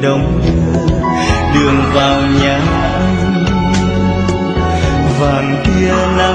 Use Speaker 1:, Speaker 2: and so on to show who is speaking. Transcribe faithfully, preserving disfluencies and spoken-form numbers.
Speaker 1: đông đưa đường vào nhà anh. Vàng kia là